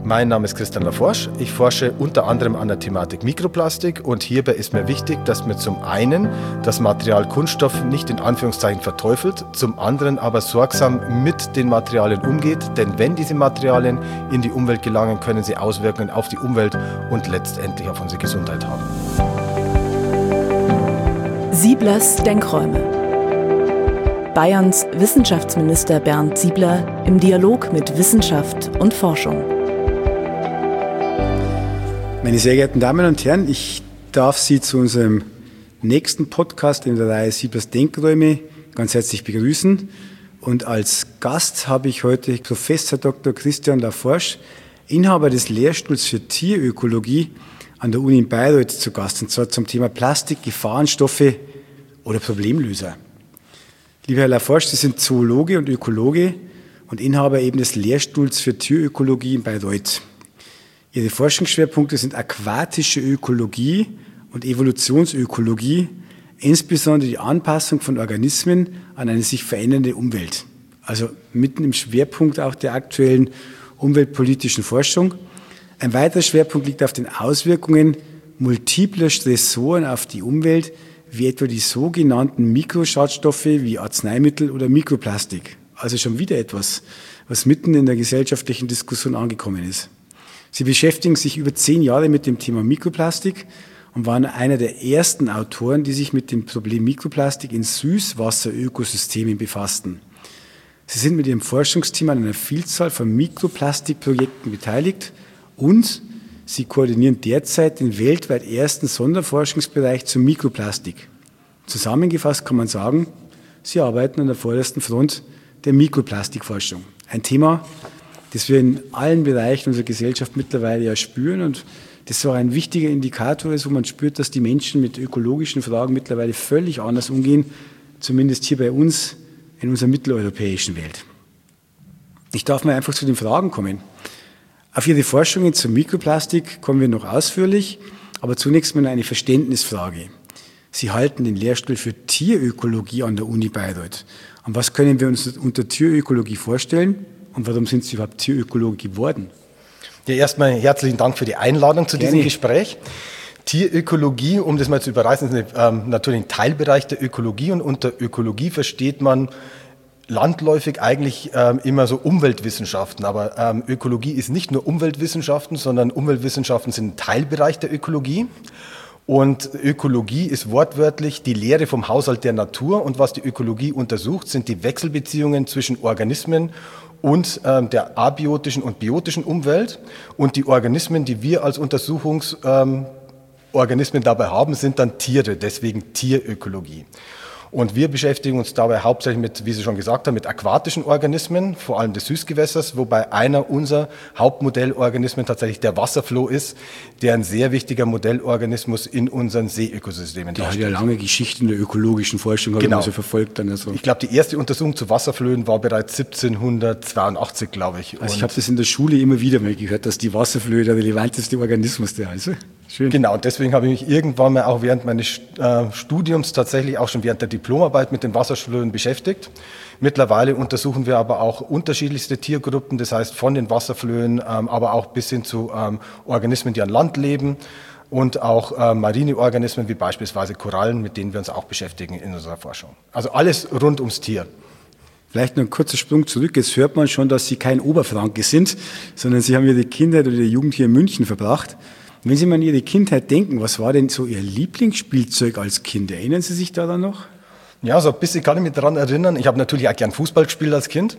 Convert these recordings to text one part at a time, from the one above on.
Mein Name ist Christian Laforsch. Ich forsche unter anderem an der Thematik Mikroplastik und hierbei ist mir wichtig, dass man zum einen das Material Kunststoff nicht in Anführungszeichen verteufelt, zum anderen aber sorgsam mit den Materialien umgeht, denn wenn diese Materialien in die Umwelt gelangen, können sie Auswirkungen auf die Umwelt und letztendlich auf unsere Gesundheit haben. Sieblers Denkräume. Bayerns Wissenschaftsminister Bernd Siebler im Dialog mit Wissenschaft und Forschung. Meine sehr geehrten Damen und Herren, ich darf Sie zu unserem nächsten Podcast in der Reihe Sieblers Denkräume ganz herzlich begrüßen. Und als Gast habe ich heute Professor Dr. Christian Laforsch, Inhaber des Lehrstuhls für Tierökologie an der Uni in Bayreuth zu Gast, und zwar zum Thema Plastik, Gefahrenstoffe oder Problemlöser. Lieber Herr Laforsch, Sie sind Zoologe und Ökologe und Inhaber eben des Lehrstuhls für Tierökologie in Bayreuth. Ihre Forschungsschwerpunkte sind aquatische Ökologie und Evolutionsökologie, insbesondere die Anpassung von Organismen an eine sich verändernde Umwelt. Also mitten im Schwerpunkt auch der aktuellen umweltpolitischen Forschung. Ein weiterer Schwerpunkt liegt auf den Auswirkungen multipler Stressoren auf die Umwelt, wie etwa die sogenannten Mikroschadstoffe wie Arzneimittel oder Mikroplastik. Also schon wieder etwas, was mitten in der gesellschaftlichen Diskussion angekommen ist. Sie beschäftigen sich über 10 Jahre mit dem Thema Mikroplastik und waren einer der ersten Autoren, die sich mit dem Problem Mikroplastik in Süßwasserökosystemen befassten. Sie sind mit ihrem Forschungsteam an einer Vielzahl von Mikroplastikprojekten beteiligt und sie koordinieren derzeit den weltweit ersten Sonderforschungsbereich zum Mikroplastik. Zusammengefasst kann man sagen, sie arbeiten an der vordersten Front der Mikroplastikforschung. Ein Thema, das wir in allen Bereichen unserer Gesellschaft mittlerweile ja spüren und das auch ein wichtiger Indikator ist, wo man spürt, dass die Menschen mit ökologischen Fragen mittlerweile völlig anders umgehen, zumindest hier bei uns in unserer mitteleuropäischen Welt. Ich darf mal einfach zu den Fragen kommen. Auf Ihre Forschungen zum Mikroplastik kommen wir noch ausführlich, aber zunächst mal eine Verständnisfrage. Sie halten den Lehrstuhl für Tierökologie an der Uni Bayreuth. Und was können wir uns unter Tierökologie vorstellen? Und warum sind Sie überhaupt Tierökologe geworden? Ja, erstmal herzlichen Dank für die Einladung zu diesem Gespräch. Tierökologie, um das mal zu überreißen, ist natürlich ein Teilbereich der Ökologie und unter Ökologie versteht man landläufig eigentlich immer so Umweltwissenschaften, aber Ökologie ist nicht nur Umweltwissenschaften, sondern Umweltwissenschaften sind ein Teilbereich der Ökologie. Und Ökologie ist wortwörtlich die Lehre vom Haushalt der Natur. Und was die Ökologie untersucht, sind die Wechselbeziehungen zwischen Organismen und der abiotischen und biotischen Umwelt. Und die Organismen, die wir als Untersuchungsorganismen dabei haben, sind dann Tiere, deswegen Tierökologie. Und wir beschäftigen uns dabei hauptsächlich mit, wie Sie schon gesagt haben, mit aquatischen Organismen, vor allem des Süßgewässers, wobei einer unserer Hauptmodellorganismen tatsächlich der Wasserfloh ist, der ein sehr wichtiger Modellorganismus in unseren Seeökosystemen darstellt. Der hat ja lange Geschichte in der ökologischen Forschung, habe ich mal so verfolgt. Dann also. Ich glaube, die erste Untersuchung zu Wasserflöhen war bereits 1782, glaube ich. Also ich habe das in der Schule immer wieder mal gehört, dass die Wasserflöhe der relevanteste Organismus der ist. Schön. Genau, und deswegen habe ich mich irgendwann mal auch während meines Studiums tatsächlich auch schon während der Diplomarbeit mit den Wasserflöhen beschäftigt. Mittlerweile untersuchen wir aber auch unterschiedlichste Tiergruppen, das heißt von den Wasserflöhen, aber auch bis hin zu Organismen, die an Land leben und auch marine Organismen wie beispielsweise Korallen, mit denen wir uns auch beschäftigen in unserer Forschung. Also alles rund ums Tier. Vielleicht noch ein kurzer Sprung zurück. Jetzt hört man schon, dass Sie kein Oberfranke sind, sondern Sie haben Ihre Kindheit oder Ihre Jugend hier in München verbracht. Wenn Sie mal an Ihre Kindheit denken, was war denn so Ihr Lieblingsspielzeug als Kind? Erinnern Sie sich daran noch? Ja, so ein bisschen kann ich mich daran erinnern. Ich habe natürlich auch gern Fußball gespielt als Kind,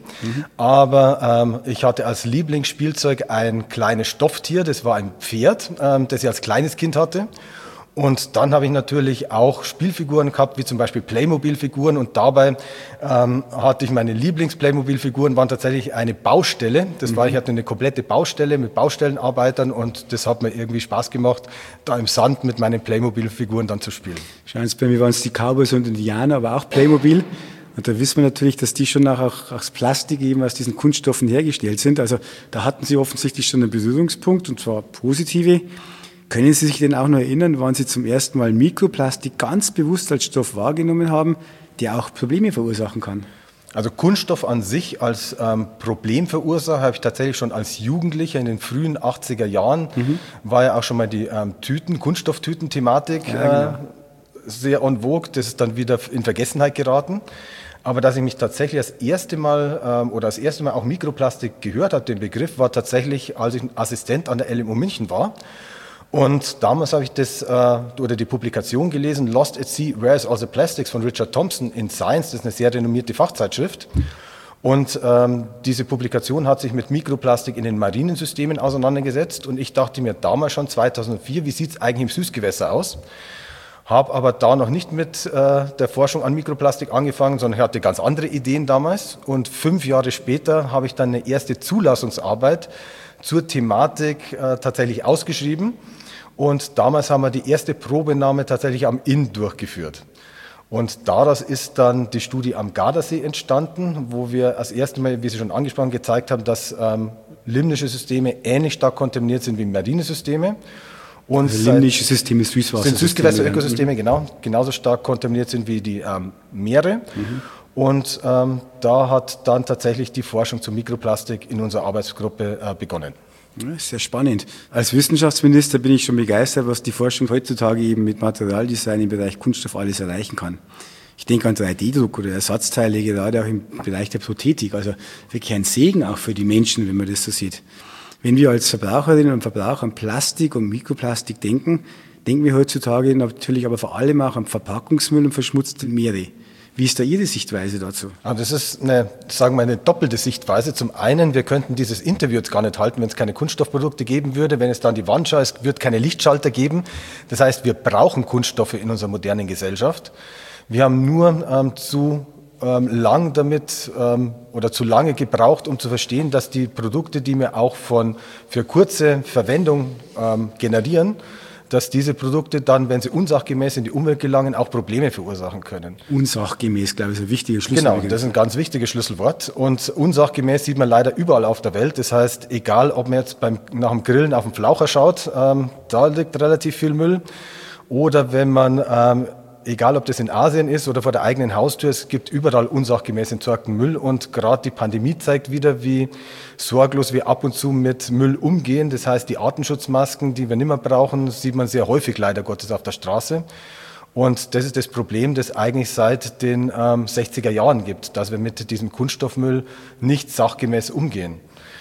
aber ich hatte als Lieblingsspielzeug ein kleines Stofftier, das war ein Pferd, das ich als kleines Kind hatte. Und dann habe ich natürlich auch Spielfiguren gehabt, wie zum Beispiel Playmobil-Figuren. Und dabei hatte ich meine Lieblings-Playmobil-Figuren, waren tatsächlich eine Baustelle. Das war, ich hatte eine komplette Baustelle mit Baustellenarbeitern und das hat mir irgendwie Spaß gemacht, da im Sand mit meinen Playmobil-Figuren dann zu spielen. Schauen Sie, bei mir waren es die Cowboys und Indianer, aber auch Playmobil. Und da wissen wir natürlich, dass die schon auch aus Plastik eben aus diesen Kunststoffen hergestellt sind. Also da hatten Sie offensichtlich schon einen Berührungspunkt, und zwar positive. Können Sie sich denn auch noch erinnern, wann Sie zum ersten Mal Mikroplastik ganz bewusst als Stoff wahrgenommen haben, der auch Probleme verursachen kann? Also Kunststoff an sich als Problemverursacher habe ich tatsächlich schon als Jugendlicher in den frühen 80er Jahren, war ja auch schon mal die Kunststofftüten-Thematik sehr en vogue. Das ist dann wieder in Vergessenheit geraten. Aber dass ich mich tatsächlich das erste Mal auch Mikroplastik gehört habe, den Begriff, war tatsächlich, als ich Assistent an der LMU München war. Und damals habe ich die Publikation gelesen, Lost at Sea, Where is All the Plastics von Richard Thompson in Science, das ist eine sehr renommierte Fachzeitschrift. Und diese Publikation hat sich mit Mikroplastik in den marinen Systemen auseinandergesetzt und ich dachte mir damals schon, 2004, wie sieht es eigentlich im Süßgewässer aus? Habe aber da noch nicht mit der Forschung an Mikroplastik angefangen, sondern ich hatte ganz andere Ideen damals. Und 5 Jahre später habe ich dann eine erste Zulassungsarbeit zur Thematik tatsächlich ausgeschrieben. Und damals haben wir die erste Probenahme tatsächlich am Inn durchgeführt. Und daraus ist dann die Studie am Gardasee entstanden, wo wir das erste Mal, wie Sie schon angesprochen, gezeigt haben, dass limnische Systeme ähnlich stark kontaminiert sind wie marine Systeme. Und also limnische Systeme, Süßgewässerökosysteme, genauso stark kontaminiert sind wie die Meere. Und da hat dann tatsächlich die Forschung zu Mikroplastik in unserer Arbeitsgruppe begonnen. Ja, sehr spannend. Als Wissenschaftsminister bin ich schon begeistert, was die Forschung heutzutage eben mit Materialdesign im Bereich Kunststoff alles erreichen kann. Ich denke an 3D-Druck oder Ersatzteile, gerade auch im Bereich der Prothetik. Also wirklich ein Segen auch für die Menschen, wenn man das so sieht. Wenn wir als Verbraucherinnen und Verbraucher an Plastik und Mikroplastik denken wir heutzutage natürlich aber vor allem auch an Verpackungsmüll und verschmutzte Meere. Wie ist da Ihre Sichtweise dazu? Das ist eine doppelte Sichtweise. Zum einen, wir könnten dieses Interview jetzt gar nicht halten, wenn es keine Kunststoffprodukte geben würde, wenn es da an die Wand schaut, es wird keine Lichtschalter geben. Das heißt, wir brauchen Kunststoffe in unserer modernen Gesellschaft. Wir haben nur zu lange gebraucht, um zu verstehen, dass die Produkte, die wir auch für kurze Verwendung generieren, dass diese Produkte dann, wenn sie unsachgemäß in die Umwelt gelangen, auch Probleme verursachen können. Unsachgemäß, glaube ich, ist ein wichtiges Schlüsselwort. Genau, das ist ein ganz wichtiges Schlüsselwort. Und unsachgemäß sieht man leider überall auf der Welt. Das heißt, egal, ob man jetzt nach dem Grillen auf den Flaucher schaut, da liegt relativ viel Müll. Oder wenn man, egal ob das in Asien ist oder vor der eigenen Haustür, es gibt überall unsachgemäß entsorgten Müll. Und gerade die Pandemie zeigt wieder, wie sorglos wir ab und zu mit Müll umgehen. Das heißt, die Atemschutzmasken, die wir nicht mehr brauchen, sieht man sehr häufig leider Gottes auf der Straße. Und das ist das Problem, das eigentlich seit den 60er Jahren gibt, dass wir mit diesem Kunststoffmüll nicht sachgemäß umgehen.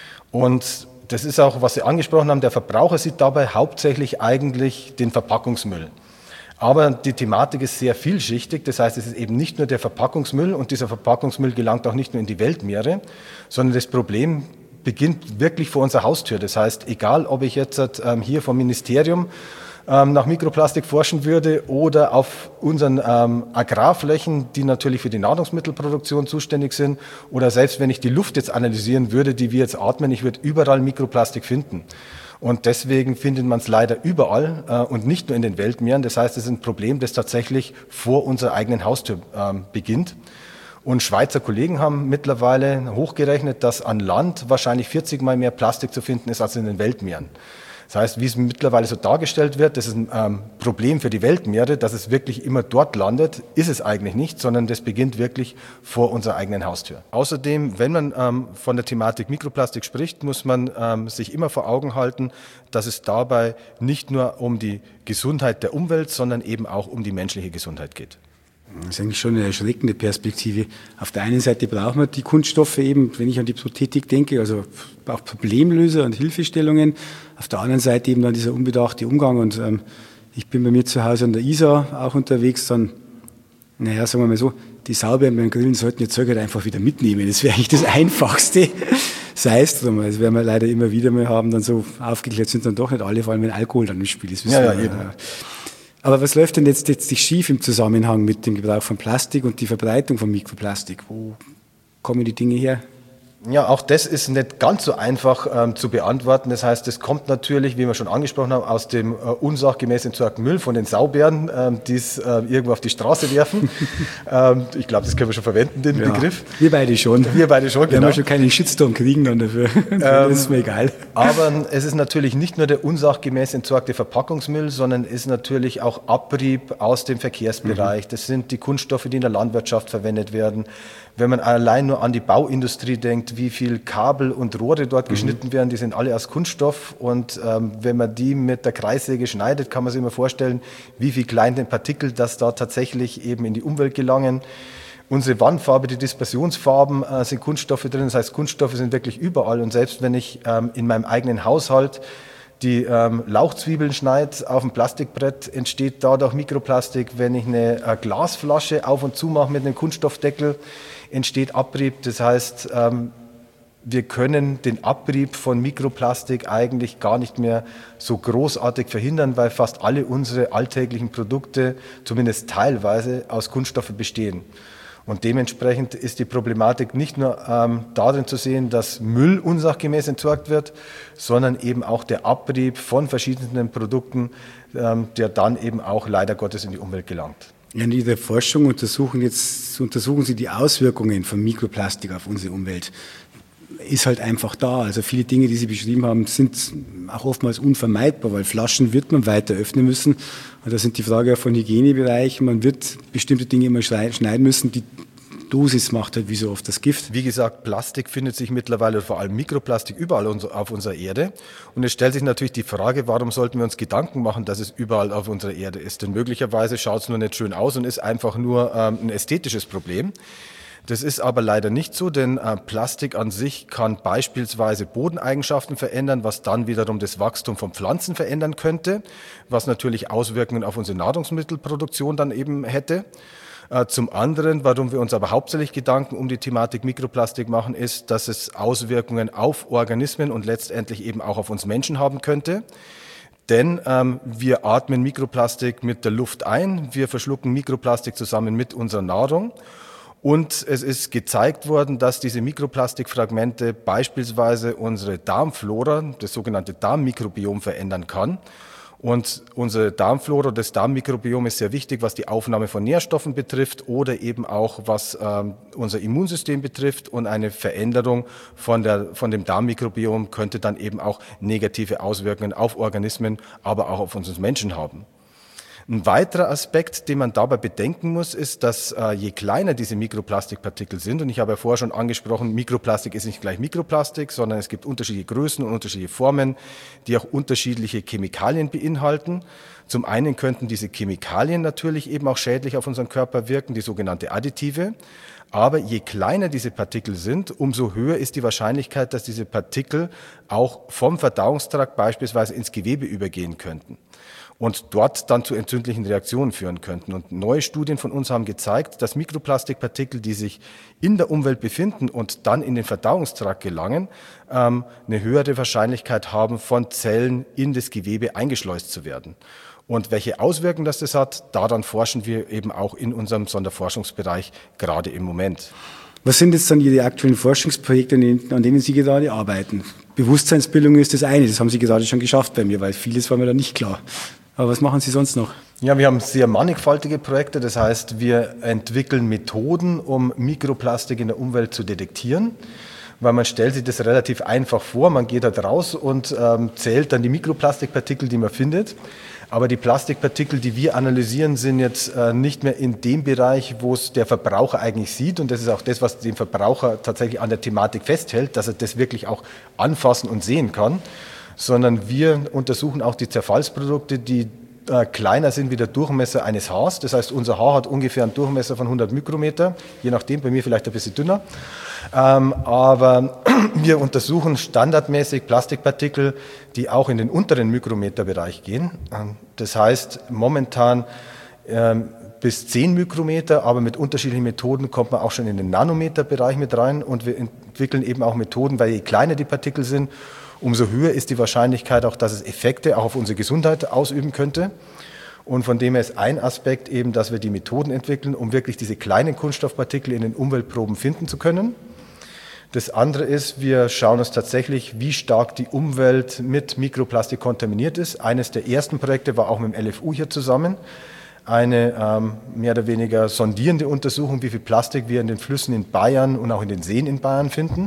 Und das ist auch, was Sie angesprochen haben, der Verbraucher sieht dabei hauptsächlich eigentlich den Verpackungsmüll. Aber die Thematik ist sehr vielschichtig, das heißt, es ist eben nicht nur der Verpackungsmüll und dieser Verpackungsmüll gelangt auch nicht nur in die Weltmeere, sondern das Problem beginnt wirklich vor unserer Haustür. Das heißt, egal ob ich jetzt hier vom Ministerium nach Mikroplastik forschen würde oder auf unseren Agrarflächen, die natürlich für die Nahrungsmittelproduktion zuständig sind, oder selbst wenn ich die Luft jetzt analysieren würde, die wir jetzt atmen, ich würde überall Mikroplastik finden. Und deswegen findet man es leider überall und nicht nur in den Weltmeeren. Das heißt, es ist ein Problem, das tatsächlich vor unserer eigenen Haustür beginnt. Und Schweizer Kollegen haben mittlerweile hochgerechnet, dass an Land wahrscheinlich 40 Mal mehr Plastik zu finden ist als in den Weltmeeren. Das heißt, wie es mittlerweile so dargestellt wird, das ist ein Problem für die Weltmeere, dass es wirklich immer dort landet, ist es eigentlich nicht, sondern das beginnt wirklich vor unserer eigenen Haustür. Außerdem, wenn man von der Thematik Mikroplastik spricht, muss man sich immer vor Augen halten, dass es dabei nicht nur um die Gesundheit der Umwelt, sondern eben auch um die menschliche Gesundheit geht. Das ist eigentlich schon eine erschreckende Perspektive. Auf der einen Seite braucht man die Kunststoffe eben, wenn ich an die Prothetik denke, also auch Problemlöser und Hilfestellungen. Auf der anderen Seite eben dann dieser unbedachte Umgang. Und ich bin bei mir zu Hause an der Isar auch unterwegs, dann, sagen wir mal so, die Sauberben beim Grillen sollten jetzt halt einfach wieder mitnehmen. Das wäre eigentlich das Einfachste. Sei es drum, das werden wir leider immer wieder mal haben, dann so aufgeklärt sind dann doch nicht alle, vor allem wenn Alkohol dann im Spiel ist. Ja, eben. Aber was läuft denn jetzt schief im Zusammenhang mit dem Gebrauch von Plastik und die Verbreitung von Mikroplastik? Wo kommen die Dinge her? Ja, auch das ist nicht ganz so einfach zu beantworten. Das heißt, es kommt natürlich, wie wir schon angesprochen haben, aus dem unsachgemäß entsorgten Müll von den Saubären, die es irgendwo auf die Straße werfen. Ich glaube, das können wir schon verwenden, den Begriff. Wir beide schon. Wir beide schon, genau. Wenn wir schon keinen Shitstorm kriegen dann dafür, das ist mir egal. Aber es ist natürlich nicht nur der unsachgemäß entsorgte Verpackungsmüll, sondern ist natürlich auch Abrieb aus dem Verkehrsbereich. Das sind die Kunststoffe, die in der Landwirtschaft verwendet werden. Wenn man allein nur an die Bauindustrie denkt, wie viel Kabel und Rohre dort geschnitten werden, die sind alle aus Kunststoff. Und wenn man die mit der Kreissäge schneidet, kann man sich immer vorstellen, wie viel kleine Partikel das da tatsächlich eben in die Umwelt gelangen. Unsere Wandfarbe, die Dispersionsfarben sind Kunststoffe drin. Das heißt, Kunststoffe sind wirklich überall. Und selbst wenn ich in meinem eigenen Haushalt die Lauchzwiebeln schneide auf dem Plastikbrett, entsteht dadurch Mikroplastik. Wenn ich eine Glasflasche auf und zu mache mit einem Kunststoffdeckel, entsteht Abrieb. Das heißt, wir können den Abrieb von Mikroplastik eigentlich gar nicht mehr so großartig verhindern, weil fast alle unsere alltäglichen Produkte, zumindest teilweise, aus Kunststoffen bestehen. Und dementsprechend ist die Problematik nicht nur darin zu sehen, dass Müll unsachgemäß entsorgt wird, sondern eben auch der Abrieb von verschiedenen Produkten, der dann eben auch leider Gottes in die Umwelt gelangt. Ja, in Ihrer Forschung untersuchen Sie die Auswirkungen von Mikroplastik auf unsere Umwelt. Ist halt einfach da. Also viele Dinge, die Sie beschrieben haben, sind auch oftmals unvermeidbar, weil Flaschen wird man weiter öffnen müssen. Und da sind die Frage von Hygienebereich. Man wird bestimmte Dinge immer schneiden müssen. Die Dosis macht halt wie so oft das Gift. Wie gesagt, Plastik findet sich mittlerweile, vor allem Mikroplastik, überall auf unserer Erde. Und es stellt sich natürlich die Frage, warum sollten wir uns Gedanken machen, dass es überall auf unserer Erde ist? Denn möglicherweise schaut es nur nicht schön aus und ist einfach nur ein ästhetisches Problem. Das ist aber leider nicht so, denn Plastik an sich kann beispielsweise Bodeneigenschaften verändern, was dann wiederum das Wachstum von Pflanzen verändern könnte, was natürlich Auswirkungen auf unsere Nahrungsmittelproduktion dann eben hätte. Zum anderen, warum wir uns aber hauptsächlich Gedanken um die Thematik Mikroplastik machen, ist, dass es Auswirkungen auf Organismen und letztendlich eben auch auf uns Menschen haben könnte. Denn wir atmen Mikroplastik mit der Luft ein, wir verschlucken Mikroplastik zusammen mit unserer Nahrung. Und es ist gezeigt worden, dass diese Mikroplastikfragmente beispielsweise unsere Darmflora, das sogenannte Darmmikrobiom, verändern kann. Und unsere Darmflora, das Darmmikrobiom ist sehr wichtig, was die Aufnahme von Nährstoffen betrifft oder eben auch was unser Immunsystem betrifft. Und eine Veränderung von dem Darmmikrobiom könnte dann eben auch negative Auswirkungen auf Organismen, aber auch auf uns Menschen haben. Ein weiterer Aspekt, den man dabei bedenken muss, ist, dass je kleiner diese Mikroplastikpartikel sind, und ich habe ja vorher schon angesprochen, Mikroplastik ist nicht gleich Mikroplastik, sondern es gibt unterschiedliche Größen und unterschiedliche Formen, die auch unterschiedliche Chemikalien beinhalten. Zum einen könnten diese Chemikalien natürlich eben auch schädlich auf unseren Körper wirken, die sogenannte Additive. Aber je kleiner diese Partikel sind, umso höher ist die Wahrscheinlichkeit, dass diese Partikel auch vom Verdauungstrakt beispielsweise ins Gewebe übergehen könnten und dort dann zu entzündlichen Reaktionen führen könnten. Und neue Studien von uns haben gezeigt, dass Mikroplastikpartikel, die sich in der Umwelt befinden und dann in den Verdauungstrakt gelangen, eine höhere Wahrscheinlichkeit haben, von Zellen in das Gewebe eingeschleust zu werden. Und welche Auswirkungen das hat, daran forschen wir eben auch in unserem Sonderforschungsbereich gerade im Moment. Was sind jetzt dann Ihre aktuellen Forschungsprojekte, an denen Sie gerade arbeiten? Bewusstseinsbildung ist das eine, das haben Sie gerade schon geschafft bei mir, weil vieles war mir da nicht klar. Aber was machen Sie sonst noch? Ja, wir haben sehr mannigfaltige Projekte. Das heißt, wir entwickeln Methoden, um Mikroplastik in der Umwelt zu detektieren. Weil man stellt sich das relativ einfach vor. Man geht halt raus und zählt dann die Mikroplastikpartikel, die man findet. Aber die Plastikpartikel, die wir analysieren, sind jetzt nicht mehr in dem Bereich, wo es der Verbraucher eigentlich sieht. Und das ist auch das, was den Verbraucher tatsächlich an der Thematik festhält, dass er das wirklich auch anfassen und sehen kann. Sondern wir untersuchen auch die Zerfallsprodukte, die kleiner sind wie der Durchmesser eines Haars. Das heißt, unser Haar hat ungefähr einen Durchmesser von 100 Mikrometer, je nachdem, bei mir vielleicht ein bisschen dünner. Aber wir untersuchen standardmäßig Plastikpartikel, die auch in den unteren Mikrometerbereich gehen. Das heißt, momentan bis 10 Mikrometer, aber mit unterschiedlichen Methoden kommt man auch schon in den Nanometerbereich mit rein. Und wir entwickeln eben auch Methoden, weil je kleiner die Partikel sind, umso höher ist die Wahrscheinlichkeit auch, dass es Effekte auch auf unsere Gesundheit ausüben könnte. Und von dem her ist ein Aspekt eben, dass wir die Methoden entwickeln, um wirklich diese kleinen Kunststoffpartikel in den Umweltproben finden zu können. Das andere ist, wir schauen uns tatsächlich, wie stark die Umwelt mit Mikroplastik kontaminiert ist. Eines der ersten Projekte war auch mit dem LFU hier zusammen. Eine mehr oder weniger sondierende Untersuchung, wie viel Plastik wir in den Flüssen in Bayern und auch in den Seen in Bayern finden.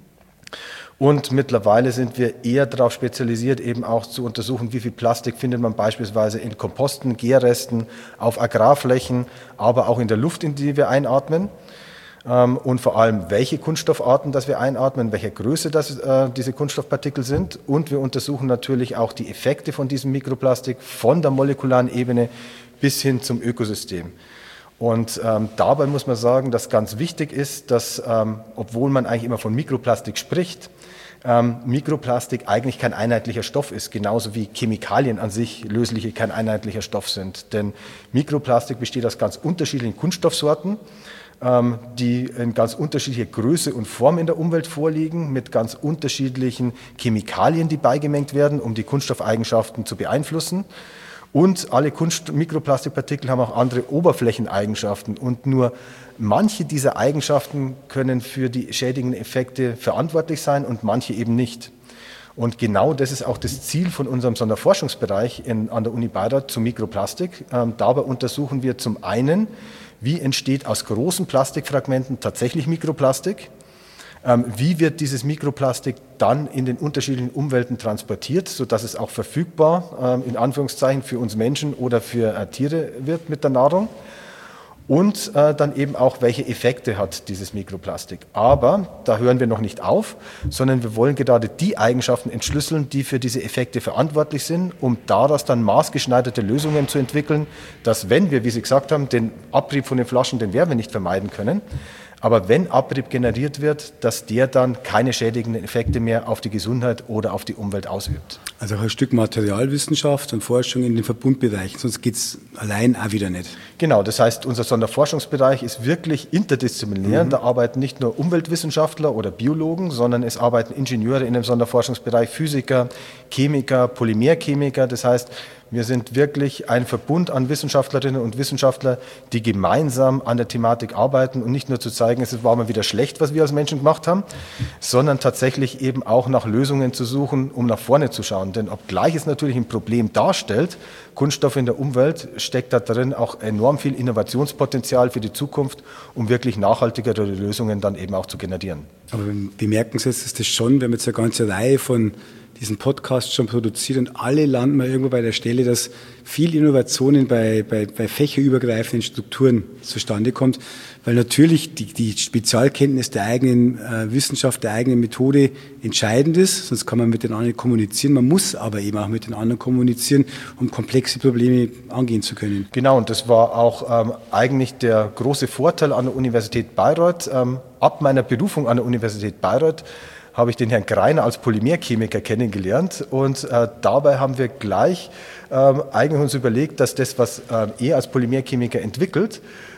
Und mittlerweile sind wir eher darauf spezialisiert, eben auch zu untersuchen, wie viel Plastik findet man beispielsweise in Komposten, Gärresten, auf Agrarflächen, aber auch in der Luft, in die wir einatmen. und vor allem, welche Kunststoffarten das wir einatmen, in welcher Größe diese Kunststoffpartikel sind. Und wir untersuchen natürlich auch die Effekte von diesem Mikroplastik von der molekularen Ebene bis hin zum Ökosystem. Und dabei muss man sagen, dass ganz wichtig ist, dass, obwohl man eigentlich immer von Mikroplastik spricht, Mikroplastik eigentlich kein einheitlicher Stoff ist, genauso wie Chemikalien an sich, lösliche, kein einheitlicher Stoff sind. Denn Mikroplastik besteht aus ganz unterschiedlichen Kunststoffsorten, die in ganz unterschiedlicher Größe und Form in der Umwelt vorliegen, mit ganz unterschiedlichen Chemikalien, die beigemengt werden, um die Kunststoffeigenschaften zu beeinflussen. Und alle Mikroplastikpartikel haben auch andere Oberflächeneigenschaften und nur manche dieser Eigenschaften können für die schädigenden Effekte verantwortlich sein und manche eben nicht. Und genau das ist auch das Ziel von unserem Sonderforschungsbereich an der Uni Bayreuth zu Mikroplastik. Dabei untersuchen wir zum einen, wie entsteht aus großen Plastikfragmenten tatsächlich Mikroplastik. Wie wird dieses Mikroplastik dann in den unterschiedlichen Umwelten transportiert, sodass es auch verfügbar, in Anführungszeichen, für uns Menschen oder für Tiere wird mit der Nahrung? Und dann eben auch, welche Effekte hat dieses Mikroplastik. Aber da hören wir noch nicht auf, sondern wir wollen gerade die Eigenschaften entschlüsseln, die für diese Effekte verantwortlich sind, um daraus dann maßgeschneiderte Lösungen zu entwickeln, dass wenn wir, wie Sie gesagt haben, den Abrieb von den Flaschen, den werden wir nicht vermeiden können, aber wenn Abrieb generiert wird, dass der dann keine schädigenden Effekte mehr auf die Gesundheit oder auf die Umwelt ausübt. Also auch ein Stück Materialwissenschaft und Forschung in den Verbundbereichen, sonst geht es allein auch wieder nicht. Genau, das heißt, unser Sonderforschungsbereich ist wirklich interdisziplinär. Da arbeiten nicht nur Umweltwissenschaftler oder Biologen, sondern es arbeiten Ingenieure in dem Sonderforschungsbereich, Physiker, Chemiker, Polymerchemiker. Das heißt, wir sind wirklich ein Verbund an Wissenschaftlerinnen und Wissenschaftlern, die gemeinsam an der Thematik arbeiten und nicht nur zu zeigen, es war mal wieder schlecht, was wir als Menschen gemacht haben, sondern tatsächlich eben auch nach Lösungen zu suchen, um nach vorne zu schauen. Denn obgleich es natürlich ein Problem darstellt, Kunststoff in der Umwelt, steckt da drin auch enorm viel Innovationspotenzial für die Zukunft, um wirklich nachhaltigere Lösungen dann eben auch zu generieren. Aber wir merken es jetzt, ist das schon, wir haben jetzt eine ganze Reihe von diesen Podcast schon produziert und alle landen mal irgendwo bei der Stelle, dass viel Innovationen bei fächerübergreifenden Strukturen zustande kommt, weil natürlich die Spezialkenntnis der eigenen Wissenschaft, der eigenen Methode entscheidend ist, sonst kann man mit den anderen kommunizieren, man muss aber eben auch mit den anderen kommunizieren, um komplexe Probleme angehen zu können. Genau, und das war auch eigentlich der große Vorteil an der Universität Bayreuth. Ab meiner Berufung an der Universität Bayreuth habe ich den Herrn Greiner als Polymerchemiker kennengelernt und dabei haben wir gleich eigentlich uns überlegt, dass das, was er als Polymerchemiker entwickelt,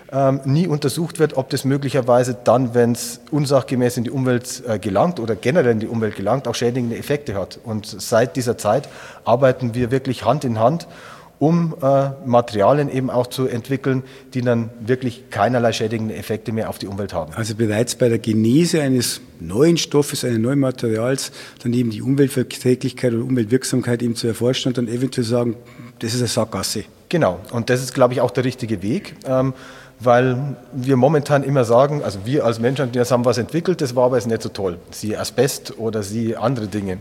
nie untersucht wird, ob das möglicherweise dann, wenn es unsachgemäß in die Umwelt gelangt oder generell in die Umwelt gelangt, auch schädigende Effekte hat. Und seit dieser Zeit arbeiten wir wirklich Hand in Hand, um Materialien eben auch zu entwickeln, die dann wirklich keinerlei schädigende Effekte mehr auf die Umwelt haben. Also bereits bei der Genese eines neuen Stoffes, eines neuen Materials, dann eben die Umweltverträglichkeit oder Umweltwirksamkeit eben zu erforschen und dann eventuell sagen, das ist eine Sackgasse. Genau, und das ist, glaube ich, auch der richtige Weg, weil wir momentan immer sagen, also wir als Menschen, die haben was entwickelt, das war aber jetzt nicht so toll, siehe Asbest oder siehe andere Dinge.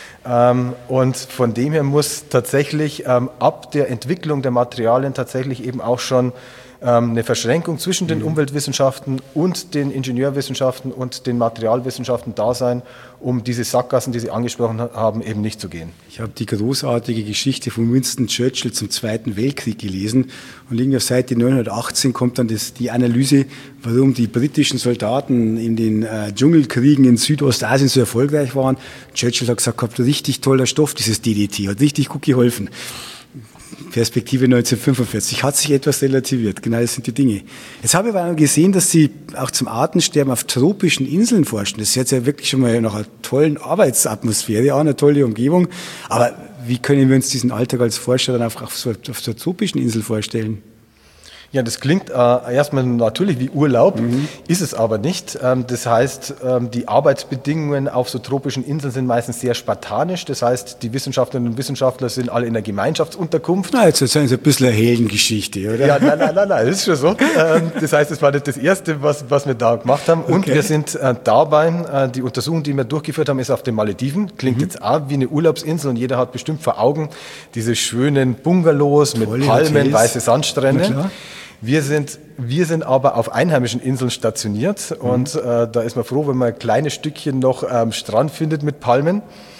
Und von dem her muss tatsächlich ab der Entwicklung der Materialien tatsächlich eben auch schon eine Verschränkung zwischen den Umweltwissenschaften und den Ingenieurwissenschaften und den Materialwissenschaften da sein, um diese Sackgassen, die Sie angesprochen haben, eben nicht zu gehen. Ich habe die großartige Geschichte von Winston Churchill zum Zweiten Weltkrieg gelesen und irgendwie auf Seite 918 kommt dann die Analyse, warum die britischen Soldaten in den Dschungelkriegen in Südostasien so erfolgreich waren. Churchill hat gesagt, richtig toller Stoff, dieses DDT, hat richtig gut geholfen. Perspektive 1945 hat sich etwas relativiert. Genau, das sind die Dinge. Jetzt habe ich aber gesehen, dass Sie auch zum Artensterben auf tropischen Inseln forschen. Das ist jetzt ja wirklich schon mal nach einer tollen Arbeitsatmosphäre, auch eine tolle Umgebung. Aber wie können wir uns diesen Alltag als Forscher dann auf so einer tropischen Insel vorstellen? Ja, das klingt erstmal natürlich wie Urlaub, ist es aber nicht. Das heißt, die Arbeitsbedingungen auf so tropischen Inseln sind meistens sehr spartanisch. Das heißt, die Wissenschaftlerinnen und Wissenschaftler sind alle in einer Gemeinschaftsunterkunft. Na, jetzt ist ein bisschen eine Heldengeschichte, oder? Ja, nein, das ist schon so. Das heißt, das war nicht das Erste, was wir da gemacht haben. Und wir sind dabei, die Untersuchung, die wir durchgeführt haben, ist auf den Malediven. Klingt jetzt auch wie eine Urlaubsinsel und jeder hat bestimmt vor Augen diese schönen Bungalows mit tolle Palmen, Hotels, weiße Sandstrände. Wir sind aber auf einheimischen Inseln stationiert und da ist man froh, wenn man ein kleines Stückchen noch Strand findet mit Palmen.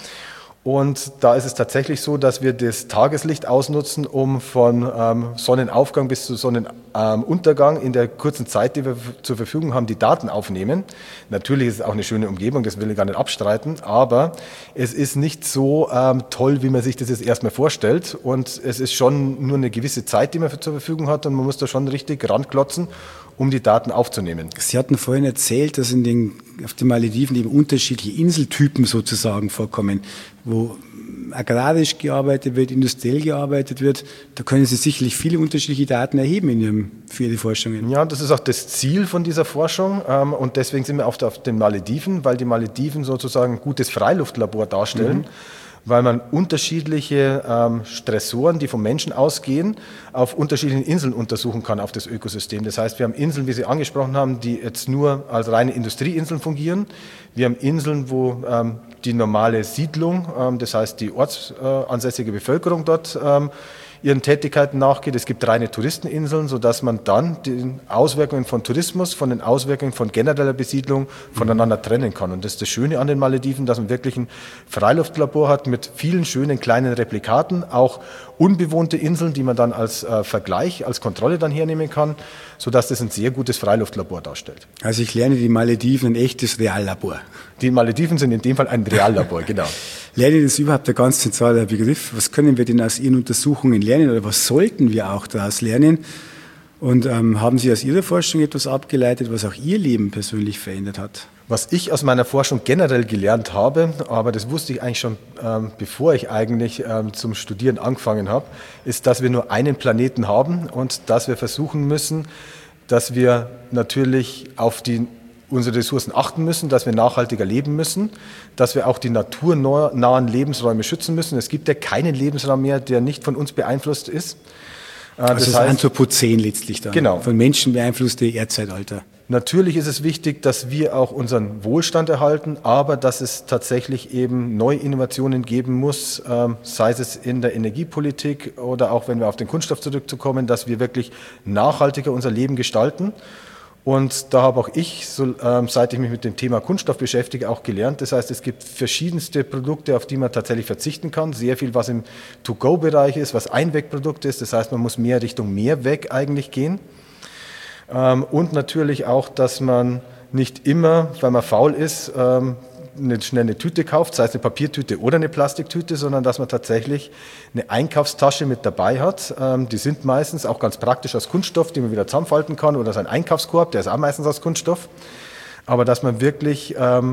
Und da ist es tatsächlich so, dass wir das Tageslicht ausnutzen, um von Sonnenaufgang bis zu Sonnenuntergang in der kurzen Zeit, die wir zur Verfügung haben, die Daten aufnehmen. Natürlich ist es auch eine schöne Umgebung, das will ich gar nicht abstreiten, aber es ist nicht so toll, wie man sich das jetzt erstmal vorstellt. Und es ist schon nur eine gewisse Zeit, die man zur Verfügung hat und man muss da schon richtig ranklotzen, um die Daten aufzunehmen. Sie hatten vorhin erzählt, dass auf den Malediven eben unterschiedliche Inseltypen sozusagen vorkommen, wo agrarisch gearbeitet wird, industriell gearbeitet wird. Da können Sie sicherlich viele unterschiedliche Daten erheben für Ihre Forschungen. Ja, das ist auch das Ziel von dieser Forschung und deswegen sind wir auf den Malediven, weil die Malediven sozusagen ein gutes Freiluftlabor darstellen. Weil man unterschiedliche Stressoren, die vom Menschen ausgehen, auf unterschiedlichen Inseln untersuchen kann auf das Ökosystem. Das heißt, wir haben Inseln, wie Sie angesprochen haben, die jetzt nur als reine Industrieinseln fungieren. Wir haben Inseln, wo die normale Siedlung, das heißt die ortsansässige Bevölkerung dort ihren Tätigkeiten nachgeht. Es gibt reine Touristeninseln, sodass man dann die Auswirkungen von Tourismus, von den Auswirkungen von genereller Besiedlung voneinander trennen kann. Und das ist das Schöne an den Malediven, dass man wirklich ein Freiluftlabor hat mit vielen schönen kleinen Replikaten, auch unbewohnte Inseln, die man dann als Vergleich, als Kontrolle dann hernehmen kann, sodass das ein sehr gutes Freiluftlabor darstellt. Also ich lerne die Malediven ein echtes Reallabor. Die Malediven sind in dem Fall ein Reallabor, genau. Lernen ist überhaupt ein ganz zentraler Begriff. Was können wir denn aus Ihren Untersuchungen lernen oder was sollten wir auch daraus lernen? Und haben Sie aus Ihrer Forschung etwas abgeleitet, was auch Ihr Leben persönlich verändert hat? Was ich aus meiner Forschung generell gelernt habe, aber das wusste ich eigentlich schon, bevor ich eigentlich zum Studieren angefangen habe, ist, dass wir nur einen Planeten haben und dass wir versuchen müssen, dass wir natürlich auf unsere Ressourcen achten müssen, dass wir nachhaltiger leben müssen, dass wir auch die naturnahen Lebensräume schützen müssen. Es gibt ja keinen Lebensraum mehr, der nicht von uns beeinflusst ist. Also das Anthropozän letztlich dann, genau. Von Menschen beeinflusste Erdzeitalter. Natürlich ist es wichtig, dass wir auch unseren Wohlstand erhalten, aber dass es tatsächlich eben neue Innovationen geben muss, sei es in der Energiepolitik oder auch wenn wir auf den Kunststoff zurückzukommen, dass wir wirklich nachhaltiger unser Leben gestalten. Und da habe auch ich, seit ich mich mit dem Thema Kunststoff beschäftige, auch gelernt. Das heißt, es gibt verschiedenste Produkte, auf die man tatsächlich verzichten kann. Sehr viel, was im To-Go-Bereich ist, was Einwegprodukte ist. Das heißt, man muss mehr Richtung Mehrweg eigentlich gehen. Und natürlich auch, dass man nicht immer, weil man faul ist, schnell eine Tüte kauft, sei es eine Papiertüte oder eine Plastiktüte, sondern dass man tatsächlich eine Einkaufstasche mit dabei hat. Die sind meistens auch ganz praktisch aus Kunststoff, die man wieder zusammenfalten kann, oder sein Einkaufskorb, der ist auch meistens aus Kunststoff. Aber dass man wirklich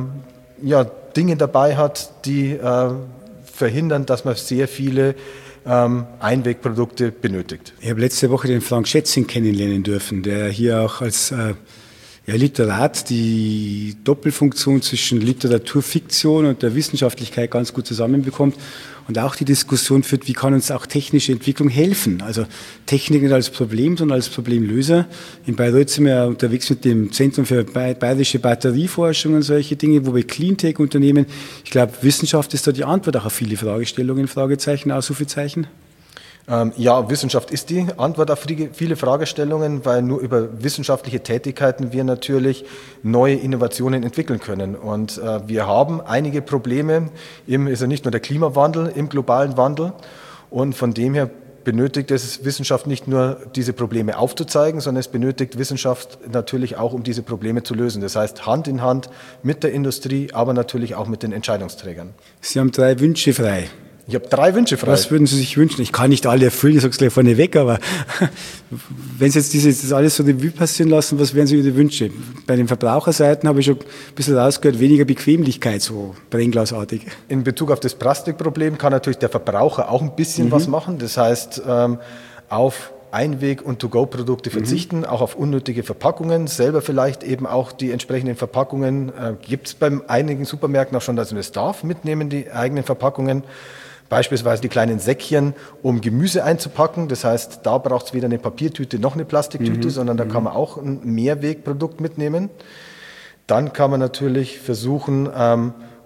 Dinge dabei hat, die verhindern, dass man sehr viele Einwegprodukte benötigt. Ich habe letzte Woche den Frank Schätzing kennenlernen dürfen, der hier auch als Literat die Doppelfunktion zwischen Literaturfiktion und der Wissenschaftlichkeit ganz gut zusammenbekommt und auch die Diskussion führt, wie kann uns auch technische Entwicklung helfen. Also Technik nicht als Problem, sondern als Problemlöser. In Bayreuth sind wir unterwegs mit dem Zentrum für bayerische Batterieforschung und solche Dinge, wo wir Cleantech-Unternehmen. Ich glaube, Wissenschaft ist da die Antwort auch auf viele Fragestellungen, Fragezeichen, Ausrufezeichen. Ja, Wissenschaft ist die Antwort auf viele Fragestellungen, weil nur über wissenschaftliche Tätigkeiten wir natürlich neue Innovationen entwickeln können. Und wir haben einige Probleme, ist ja nicht nur der Klimawandel, im globalen Wandel. Und von dem her benötigt es Wissenschaft nicht nur, diese Probleme aufzuzeigen, sondern es benötigt Wissenschaft natürlich auch, um diese Probleme zu lösen. Das heißt, Hand in Hand mit der Industrie, aber natürlich auch mit den Entscheidungsträgern. Sie haben 3 Wünsche frei. Ich habe 3 Wünsche frei. Was würden Sie sich wünschen? Ich kann nicht alle erfüllen, ich sage es gleich vorneweg, aber wenn Sie jetzt das alles so Revue passieren lassen, was wären so Ihre Wünsche? Bei den Verbraucherseiten habe ich schon ein bisschen rausgehört, weniger Bequemlichkeit, so brennglasartig. In Bezug auf das Plastikproblem kann natürlich der Verbraucher auch ein bisschen was machen. Das heißt, auf Einweg- und To-Go-Produkte verzichten, auch auf unnötige Verpackungen, selber vielleicht eben auch die entsprechenden Verpackungen, gibt es bei einigen Supermärkten auch schon, dass man das darf, mitnehmen, die eigenen Verpackungen. Beispielsweise die kleinen Säckchen, um Gemüse einzupacken. Das heißt, da braucht es weder eine Papiertüte noch eine Plastiktüte, sondern da kann man auch ein Mehrwegprodukt mitnehmen. Dann kann man natürlich versuchen,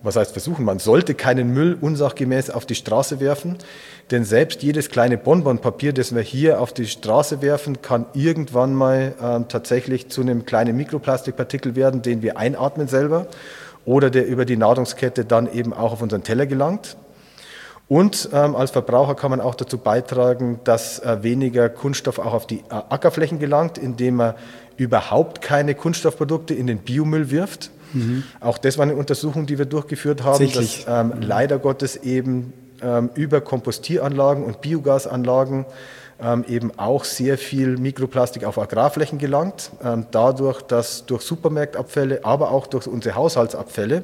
was heißt versuchen, man sollte keinen Müll unsachgemäß auf die Straße werfen, denn selbst jedes kleine Bonbonpapier, das wir hier auf die Straße werfen, kann irgendwann mal tatsächlich zu einem kleinen Mikroplastikpartikel werden, den wir einatmen selber oder der über die Nahrungskette dann eben auch auf unseren Teller gelangt. Und als Verbraucher kann man auch dazu beitragen, dass weniger Kunststoff auch auf die Ackerflächen gelangt, indem man überhaupt keine Kunststoffprodukte in den Biomüll wirft. Auch das war eine Untersuchung, die wir durchgeführt haben, dass leider Gottes eben über Kompostieranlagen und Biogasanlagen eben auch sehr viel Mikroplastik auf Agrarflächen gelangt. Dadurch, dass durch Supermarktabfälle, aber auch durch unsere Haushaltsabfälle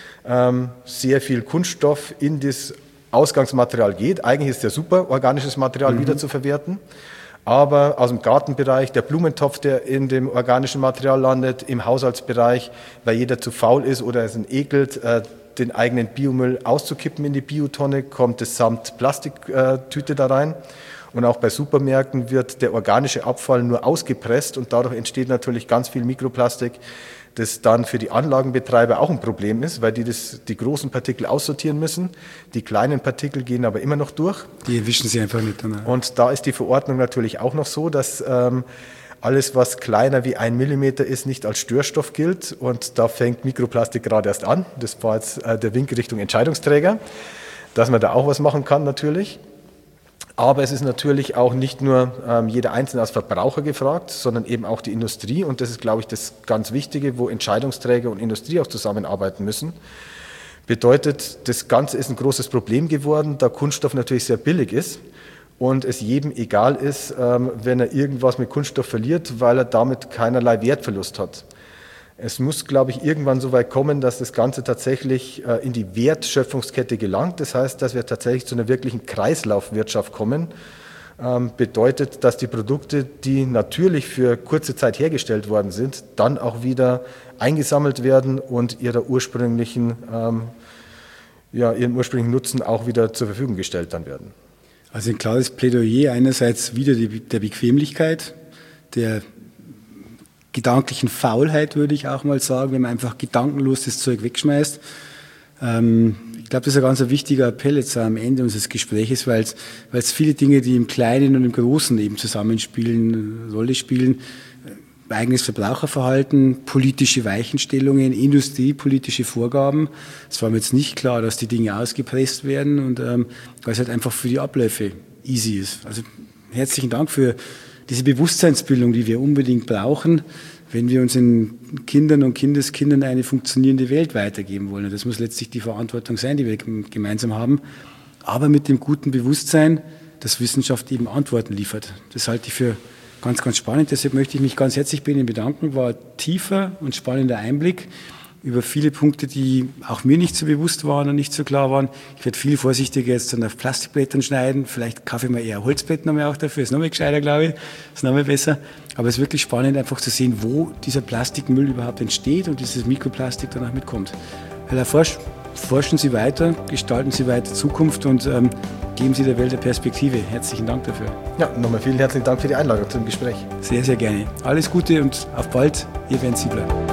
sehr viel Kunststoff in das Ausgangsmaterial geht. Eigentlich ist es ja super, organisches Material wieder zu verwerten. Aber aus dem Gartenbereich, der Blumentopf, der in dem organischen Material landet, im Haushaltsbereich, weil jeder zu faul ist oder es ihn ekelt, den eigenen Biomüll auszukippen in die Biotonne, kommt es samt Plastiktüte da rein. Und auch bei Supermärkten wird der organische Abfall nur ausgepresst und dadurch entsteht natürlich ganz viel Mikroplastik, das dann für die Anlagenbetreiber auch ein Problem ist, weil die großen Partikel aussortieren müssen. Die kleinen Partikel gehen aber immer noch durch. Die erwischen sie einfach nicht. Dann. Und da ist die Verordnung natürlich auch noch so, dass alles, was kleiner wie 1 Millimeter ist, nicht als Störstoff gilt. Und da fängt Mikroplastik gerade erst an. Das war jetzt der Wink Richtung Entscheidungsträger, dass man da auch was machen kann natürlich. Aber es ist natürlich auch nicht nur jeder Einzelne als Verbraucher gefragt, sondern eben auch die Industrie. Und das ist, glaube ich, das ganz Wichtige, wo Entscheidungsträger und Industrie auch zusammenarbeiten müssen. Bedeutet, das Ganze ist ein großes Problem geworden, da Kunststoff natürlich sehr billig ist und es jedem egal ist, wenn er irgendwas mit Kunststoff verliert, weil er damit keinerlei Wertverlust hat. Es muss, glaube ich, irgendwann so weit kommen, dass das Ganze tatsächlich in die Wertschöpfungskette gelangt. Das heißt, dass wir tatsächlich zu einer wirklichen Kreislaufwirtschaft kommen. Bedeutet, dass die Produkte, die natürlich für kurze Zeit hergestellt worden sind, dann auch wieder eingesammelt werden und ihren ursprünglichen Nutzen auch wieder zur Verfügung gestellt dann werden. Also ein klares Plädoyer einerseits wieder der Bequemlichkeit, der gedanklichen Faulheit, würde ich auch mal sagen, wenn man einfach gedankenlos das Zeug wegschmeißt. Ich glaube, das ist ein ganz wichtiger Appell jetzt am Ende unseres Gesprächs, weil es viele Dinge, die im Kleinen und im Großen eben zusammenspielen, eine Rolle spielen. Eigenes Verbraucherverhalten, politische Weichenstellungen, industriepolitische Vorgaben. Es war mir jetzt nicht klar, dass die Dinge ausgepresst werden und weil es halt einfach für die Abläufe easy ist. Also herzlichen Dank für diese Bewusstseinsbildung, die wir unbedingt brauchen, wenn wir unseren Kindern und Kindeskindern eine funktionierende Welt weitergeben wollen. Und das muss letztlich die Verantwortung sein, die wir gemeinsam haben. Aber mit dem guten Bewusstsein, dass Wissenschaft eben Antworten liefert. Das halte ich für ganz, ganz spannend. Deshalb möchte ich mich ganz herzlich bei Ihnen bedanken. War ein tiefer und spannender Einblick über viele Punkte, die auch mir nicht so bewusst waren und nicht so klar waren. Ich werde viel vorsichtiger jetzt dann auf Plastikblättern schneiden. Vielleicht kaufe ich mir eher Holzblätter noch mehr auch dafür. Ist noch mehr gescheiter, glaube ich. Ist noch mehr besser. Aber es ist wirklich spannend, einfach zu sehen, wo dieser Plastikmüll überhaupt entsteht und dieses Mikroplastik danach mitkommt. Herr Laforsch, forschen Sie weiter, gestalten Sie weiter Zukunft und geben Sie der Welt eine Perspektive. Herzlichen Dank dafür. Ja, nochmal vielen herzlichen Dank für die Einladung zum Gespräch. Sehr, sehr gerne. Alles Gute und auf bald. Ihr Bernd Siebler.